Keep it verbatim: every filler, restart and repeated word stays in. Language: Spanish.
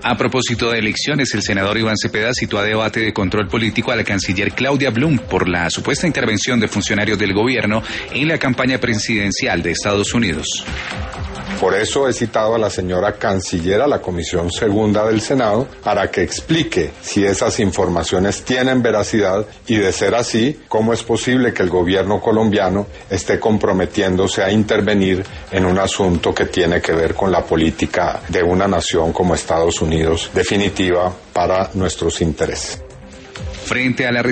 A propósito de elecciones, el senador Iván Cepeda citó a debate de control político a la canciller Claudia Blum por la supuesta intervención de funcionarios del gobierno en la campaña presidencial de Estados Unidos. Por eso he citado a la señora canciller a la Comisión Segunda del Senado para que explique si esas informaciones tienen veracidad y, de ser así, cómo es posible que el gobierno colombiano esté comprometiéndose a intervenir en un asunto que tiene que ver con la política de una nación como Estados Unidos, definitiva para nuestros intereses. Frente a la